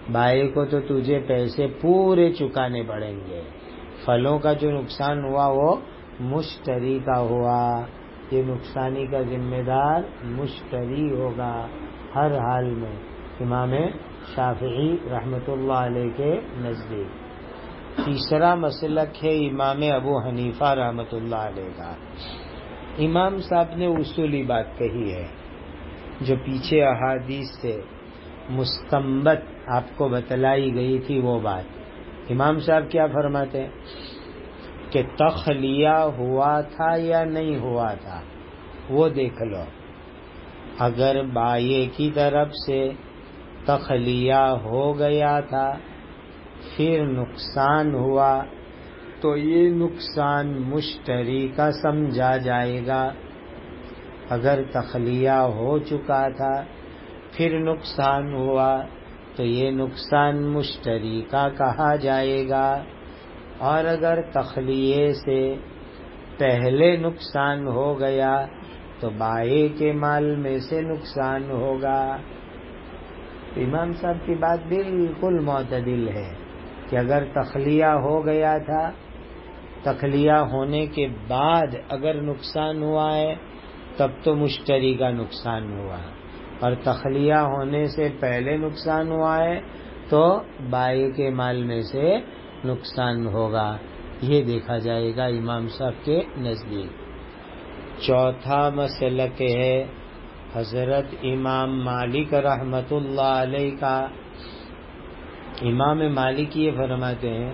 A: بائیں کو تو تجھے پیسے پورے چکانے پڑیں گے. پھلوں کا جو نقصان ہوا وہ مشتری کا ہوا. یہ نقصانی کا ذمہ دار مشتری ہوگا ہر حال میں، امام شافعی رحمۃ اللہ علیہ کے نزدیک. تیسرا مسلک ہے امام ابو حنیفہ رحمۃ اللہ علیہ کا. امام صاحب نے اصولی بات کہی ہے جو پیچھے احادیث سے مستنبط آپ کو بتلائی گئی تھی. وہ بات امام صاحب کیا فرماتے ہیں کہ تخلیہ ہوا تھا یا نہیں ہوا تھا وہ دیکھ لو. اگر بائیں کی طرف سے تخلیہ ہو گیا تھا پھر نقصان ہوا تو یہ نقصان مشتری کا سمجھا جائے گا. اگر تخلیہ ہو چکا تھا پھر نقصان ہوا تو یہ نقصان مشتری کا کہا جائے گا. اور اگر تخلیے سے پہلے نقصان ہو گیا تو بائیں کے مال میں سے نقصان ہوگا. امام صاحب کی بات بالکل معتدل ہے کہ اگر تخلیہ ہو گیا تھا، تخلیہ ہونے کے بعد اگر نقصان ہوا ہے تب تو مشتری کا نقصان ہوا، اور تخلیہ ہونے سے پہلے نقصان ہوا ہے تو بائیں کے مال میں سے نقصان ہوگا. یہ دیکھا جائے گا امام صاحب کے نزدیک. چوتھا مسلک ہے حضرت امام مالک رحمت اللہ علیہ کا. امام مالک یہ فرماتے ہیں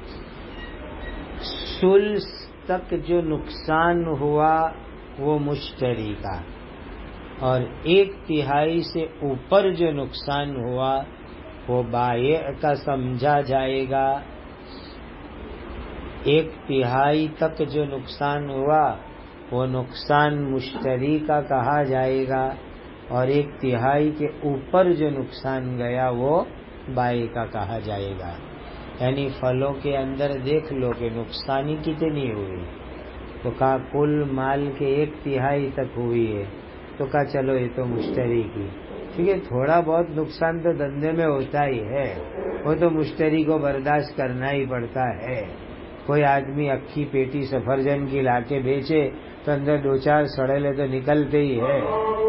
A: ثلث تک جو نقصان ہوا وہ مشتری کا، اور ایک تہائی سے اوپر جو نقصان ہوا وہ بائع کا سمجھا جائے گا. ایک تہائی تک جو نقصان ہوا وہ نقصان مشتری کا کہا جائے گا، اور ایک تہائی کے اوپر جو نقصان گیا وہ بائع کا کہا جائے گا. یعنی پھلوں کے اندر دیکھ لو کہ نقصانی کتنی ہوئی، تو کہا کل مال کے ایک تہائی تک ہوئی ہے، تو کہا چلو یہ تو مشتری کی. ٹھیک ہے، تھوڑا بہت نقصان تو دھندے میں ہوتا ہی ہے، وہ تو مشتری کو برداشت کرنا ہی پڑتا ہے. کوئی آدمی اکھی پیٹی سفرجن کی لا کے بیچے تو اندر دو چار سڑیلے تو نکلتے ہی ہے.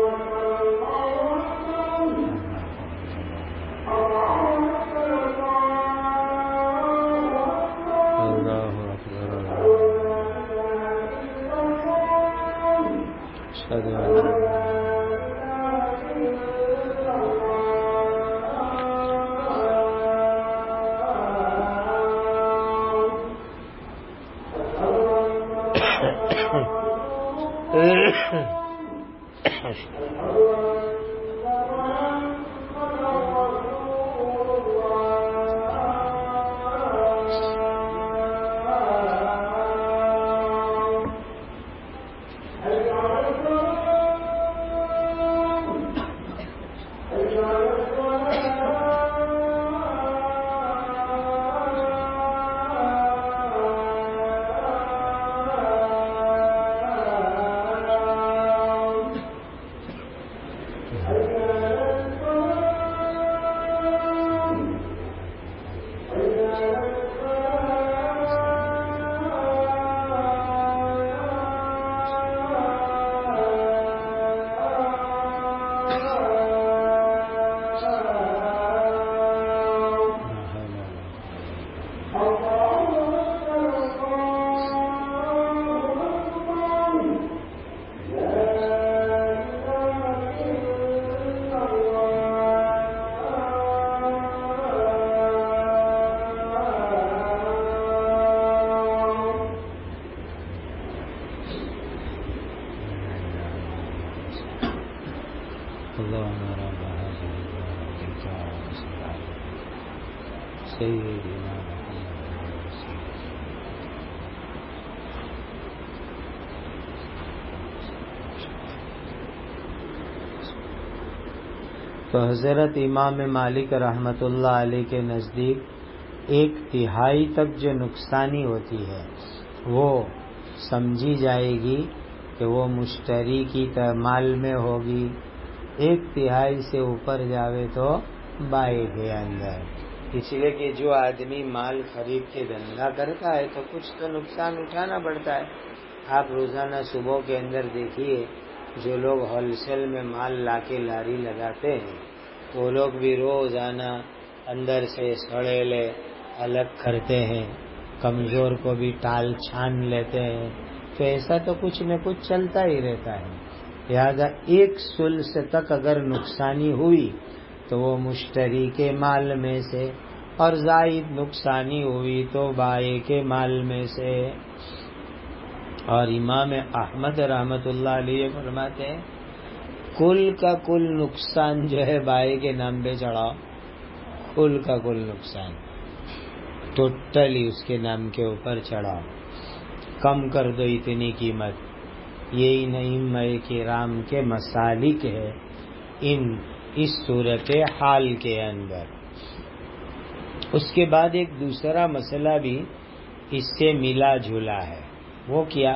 A: تو حضرت امام مالک رحمت اللہ علیہ کے نزدیک ایک تہائی تک جو نقصانی ہوتی ہے وہ سمجھی جائے گی کہ وہ مشتری کی مال میں ہوگی. ایک تہائی سے اوپر جاوے تو بائع کے اندر. اس لیے کہ جو آدمی مال خرید کے دھندا کرتا ہے تو کچھ تو نقصان اٹھانا پڑتا ہے. آپ روزانہ صبح کے اندر دیکھیے جو لوگ ہول سیل میں مال لا کے لاری لگاتے ہیں تو وہ لوگ بھی روزانہ اندر سے سڑیلے الگ کرتے ہیں, کمزور کو بھی ٹال چھان لیتے ہیں. تو ایسا تو کچھ نہ کچھ چلتا ہی رہتا ہے. لہذا ایک سلس تک اگر نقصانی ہوئی تو وہ مشتری کے مال میں سے, اور زائد نقصانی ہوئی تو بائے کے مال میں سے. اور امام احمد رحمت اللہ علیہ فرماتے ہیں کل کا کل نقصان جو ہے بائے کے نام پہ چڑھاؤ, کل کا کل نقصان ٹوٹلی اس کے نام کے اوپر چڑھاؤ, کم کر دو اتنی قیمت. یہی ائمہ کرام کے مسالک ہے ان اس صورت حال کے اندر. اس کے بعد ایک دوسرا مسئلہ بھی اس سے ملا جلا ہے. وہ کیا؟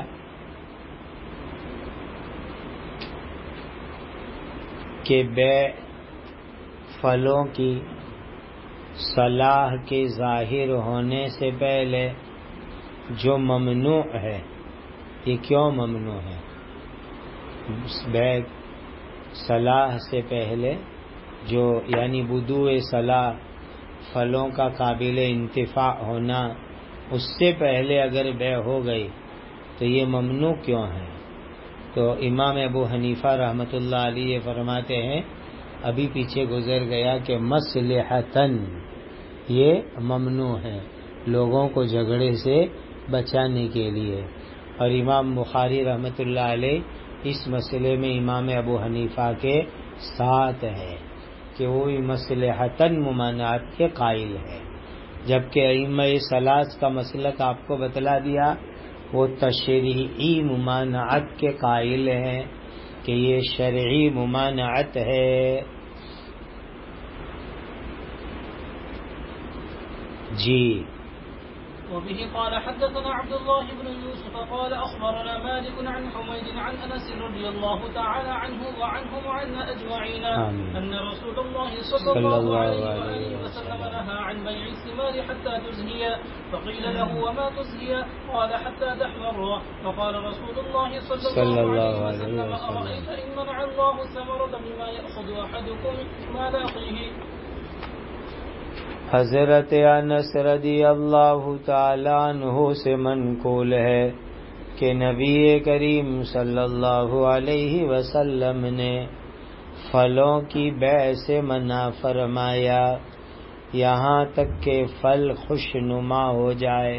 A: کہ بے پھلوں کی صلاح کے ظاہر ہونے سے پہلے جو ممنوع ہے, یہ کیوں ممنوع ہے؟ بے صلاح سے پہلے جو یعنی بدوء صلاح پھلوں کا قابل انتفاع ہونا, اس سے پہلے اگر بے ہو گئی تو یہ ممنوع کیوں ہے؟ تو امام ابو حنیفہ رحمت اللہ علیہ فرماتے ہیں ابھی پیچھے گزر گیا کہ مصلحتاً یہ ممنوع ہے, لوگوں کو جھگڑے سے بچانے کے لیے. اور امام بخاری رحمت اللہ علیہ اس مسئلے میں امام ابو حنیفہ کے ساتھ ہے کہ وہ مصلحتاً ممانعت کے قائل ہے. جبکہ ائمہ ثلاث کا مسلک آپ کو بتلا دیا وہ تشریعی ممانعت کے قائل ہیں کہ یہ شرعی ممانعت ہے. جی.
B: وبه قال حدثنا عبد الله بن يوسف قال أخبرنا مالك عن حميد عن أنس رضي الله تعالى عنه وعنهم وعنا أجمعين
A: آمين.
B: أن رسول الله صلى الله عليه وآله وسلم نهى عن بيع الثمار حتى تزهي. فقيل له وما تزهي؟ قال حتى تحمر. فقال رسول الله صلى الله عليه وسلم أرأيت إن منع الله الثمرة بما يأخذ أحدكم مال أخيه.
A: حضرت انس رضی اللہ تعالیٰ عنہ سے منقول ہے کہ نبی کریم صلی اللہ علیہ وسلم نے پھلوں کی بیع سے منع فرمایا یہاں تک کہ پھل خوشنما ہو جائے,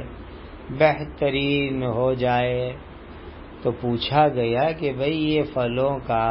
A: بہترین ہو جائے. تو پوچھا گیا کہ بھئی یہ پھلوں کا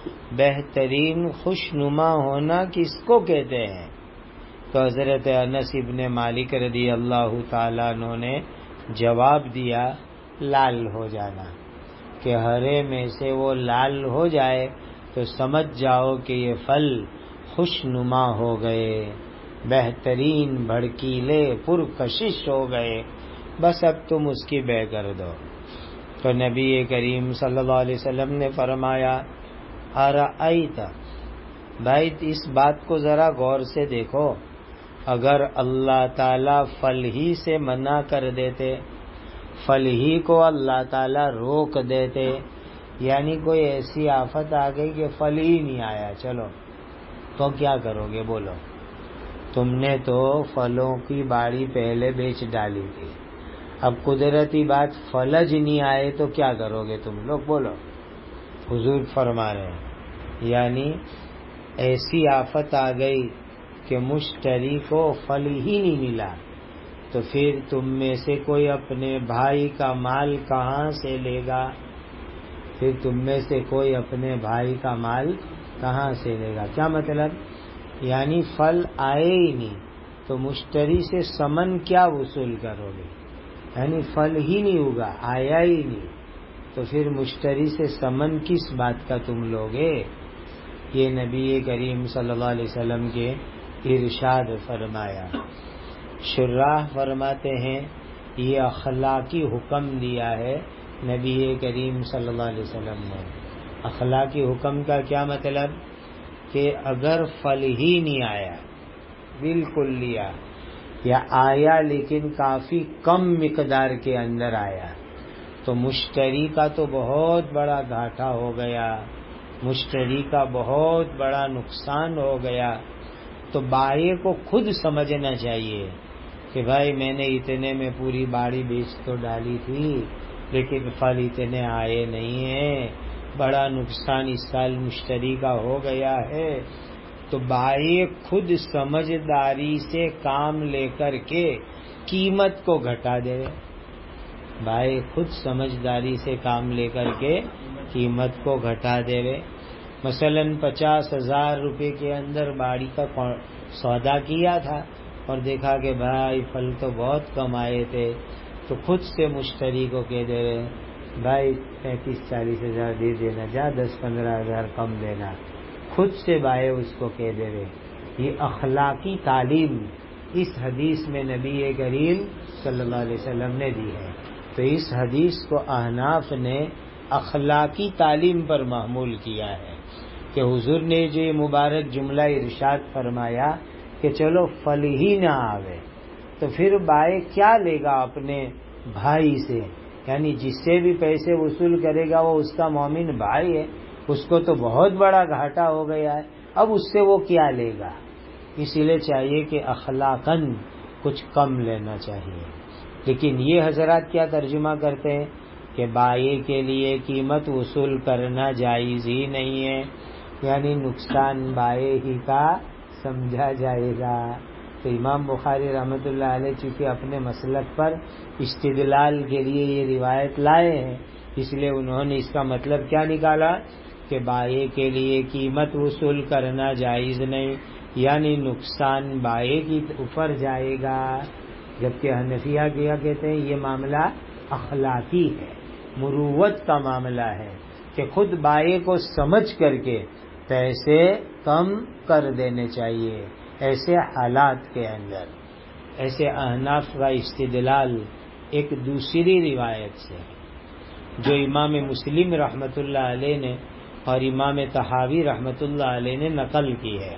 A: بہترین خوشنما ہونا کس کو کہتے ہیں؟ تو حضرت انس ابن مالک رضی اللہ تعالیٰ عنہ نے جواب دیا لال ہو جانا, کہ ہرے میں سے وہ لال ہو جائے تو سمجھ جاؤ کہ یہ پھل خوشنما ہو گئے, بہترین بھڑکیلے پرکشش ہو گئے, بس اب تم اس کی بے کر دو. تو نبی کریم صلی اللہ علیہ وسلم نے فرمایا ارأیت, بھائی اس بات کو ذرا غور سے دیکھو, اگر اللہ تعالیٰ پھل ہی سے منع کر دیتے, پھل ہی کو اللہ تعالیٰ روک دیتے, یعنی کوئی ایسی آفت آ گئی کہ پھل ہی نہیں آیا, چلو تو کیا کرو گے بولو؟ تم نے تو پھلوں کی باڑی پہلے بیچ ڈالی تھی, اب قدرتی بات فلج نہیں آئے تو کیا کرو گے تم لوگ بولو؟ حضور فرما رہے ہیں یعنی ایسی آفت آ گئی کہ مشتری کو پھل ہی نہیں ملا, تو پھر تم میں سے کوئی اپنے بھائی کا مال کہاں سے لے گا؟ پھر تم میں سے کوئی اپنے بھائی کا مال کہاں سے لے گا؟ کیا مطلب؟ یعنی پھل آئے ہی نہیں تو مشتری سے سمن کیا وصول کرو گے؟ یعنی پھل ہی نہیں ہوگا, آیا ہی نہیں, تو پھر مشتری سے سمن کس بات کا تم لوگے؟ یہ نبی کریم صلی اللہ علیہ وسلم کے ارشاد فرمایا. شراح فرماتے ہیں یہ اخلاقی حکم دیا ہے نبی کریم صلی اللہ علیہ وسلم نے. اخلاقی حکم کا کیا مطلب؟ کہ اگر پھل ہی نہیں آیا بالکل لیا یا آیا لیکن کافی کم مقدار کے اندر آیا تو مشتری کا تو بہت بڑا گھاٹا ہو گیا، مشتری کا بہت بڑا نقصان ہو گیا. تو بائع کو خود سمجھنا چاہیے کہ بھائی میں نے اتنے میں پوری باڑی بیچ تو ڈالی تھی لیکن پھل اتنے آئے نہیں ہیں، بڑا نقصان اس سال مشتری کا ہو گیا ہے. تو بائع خود سمجھداری سے کام لے کر کے قیمت کو گھٹا دے. بائع خود سمجھداری سے کام لے کر کے قیمت کو گھٹا دے. مثلا پچاس ہزار روپے کے اندر باڑی کا سودا کیا تھا اور دیکھا کہ بھائی پھل تو بہت کم آئے تھے، تو خود سے مشتری کو کہہ دے رہے بھائی پینتیس چالیس ہزار دے دینا، جا دس پندرہ ہزار کم دینا. خود سے بائع اس کو کہہ دے رہے. یہ اخلاقی تعلیم اس حدیث میں نبی کریم صلی اللہ علیہ وسلم نے دی ہے. تو اس حدیث کو احناف نے اخلاقی تعلیم پر محمول کیا ہے کہ حضور نے جو یہ مبارک جملہ ارشاد فرمایا کہ چلو پھل ہی نہ آوے تو پھر بائع کیا لے گا اپنے بھائی سے، یعنی جس سے بھی پیسے وصول کرے گا وہ اس کا مومن بھائی ہے، اس کو تو بہت بڑا گھاٹا ہو گیا ہے، اب اس سے وہ کیا لے گا. اسی لیے چاہیے کہ اخلاقاً کچھ کم لینا چاہیے. لیکن یہ حضرات کیا ترجمہ کرتے ہیں کہ بائع کے لیے قیمت وصول کرنا جائز ہی نہیں ہے، یعنی نقصان بائع ہی کا سمجھا جائے گا. تو امام بخاری رحمۃ اللہ علیہ چونکہ اپنے مسلک پر استدلال کے لیے یہ روایت لائے ہیں، اس لیے انہوں نے اس کا مطلب کیا نکالا کہ بائع کے لیے قیمت وصول کرنا جائز نہیں، یعنی نقصان بائع کی اوپر جائے گا. جبکہ حنفیہ کیا کہتے ہیں یہ معاملہ اخلاقی ہے، مروت کا معاملہ ہے کہ خود بائع کو سمجھ کر کے پیسے کم کر دینے چاہیے ایسے حالات کے اندر. ایسے احناف کا استدلال ایک دوسری روایت سے جو امام مسلم رحمۃ اللہ علیہ نے اور امام طحاوی رحمۃ اللہ علیہ نے نقل کی ہے.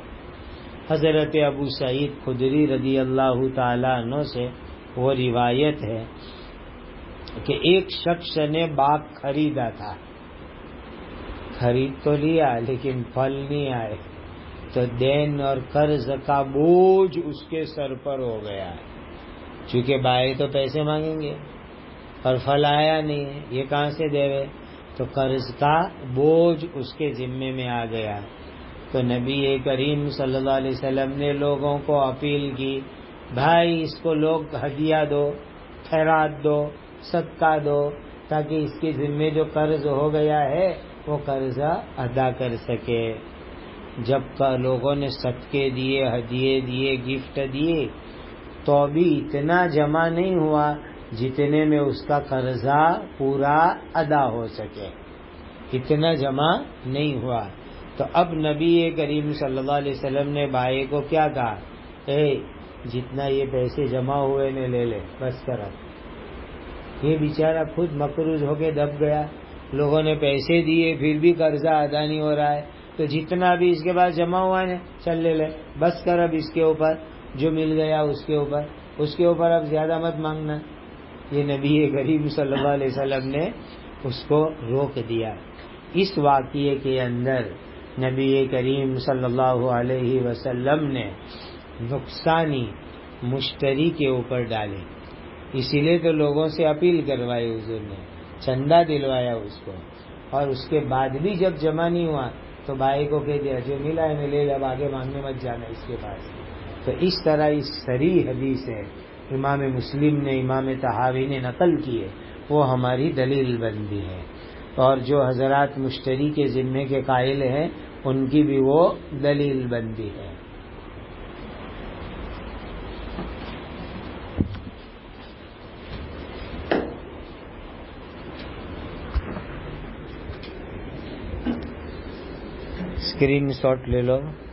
A: حضرت ابو سعید خدری رضی اللہ تعالیٰ عنہ سے وہ روایت ہے کہ ایک شخص نے باغ خریدا تھا، خرید تو لیا لیکن پھل نہیں آئے، تو دین اور قرض کا بوجھ اس کے سر پر ہو گیا. چونکہ بائع تو پیسے مانگیں گے اور پھل آیا نہیں ہے، یہ کہاں سے دے گئے؟ تو قرض کا بوجھ اس کے ذمے میں آ گیا. تو نبی کریم صلی اللہ علیہ وسلم نے لوگوں کو اپیل کی بھائی اس کو لوگ ہدیہ دو، خیرات دو، صدقہ دو، تاکہ اس کے ذمے جو قرض ہو گیا ہے وہ قرضہ ادا کر سکے. جب کا لوگوں نے صدقے دیے، ہدیے دیے، گفٹ دیے، تو بھی اتنا جمع نہیں ہوا جتنے میں اس کا قرضہ پورا ادا ہو سکے، اتنا جمع نہیں ہوا. تو اب نبی کریم صلی اللہ علیہ وسلم نے بھائی کو کیا کہا، اے جتنا یہ پیسے جمع ہوئے نے لے لے، بس کر. اب یہ بیچارہ خود مقروض ہو کے دب گیا، لوگوں نے پیسے دیے پھر بھی قرضہ ادا نہیں ہو رہا ہے، تو جتنا بھی اس کے پاس جمع ہوا ہے چل لے لے، بس کر اب اس کے اوپر جو مل گیا اس کے اوپر اس کے اوپر اب زیادہ مت مانگنا. یہ نبی کریم صلی اللہ علیہ وسلم نے اس کو روک دیا. اس واقعے کے اندر نبی کریم صلی اللہ علیہ وسلم نے نقصانی مشتری کے اوپر ڈالے، اسی لیے تو لوگوں سے اپیل کروائی حضور نے، چندہ دلوایا اس کو، اور اس کے بعد بھی جب جمع نہیں ہوا تو بھائی کو کہہ دیا جو ملا ہے لے لے، اب آگے مانگنے مت جانا اس کے پاس. تو اس طرح اس صریح حدیث ہے امام مسلم نے، امام طحاوی نے نقل کی ہے، وہ ہماری دلیل بنتی ہے. اور جو حضرات مشتری کے ذمے کے قائل ہیں ان کی بھی وہ دلیل بنتی ہے. اسکرین شاٹ لے لو.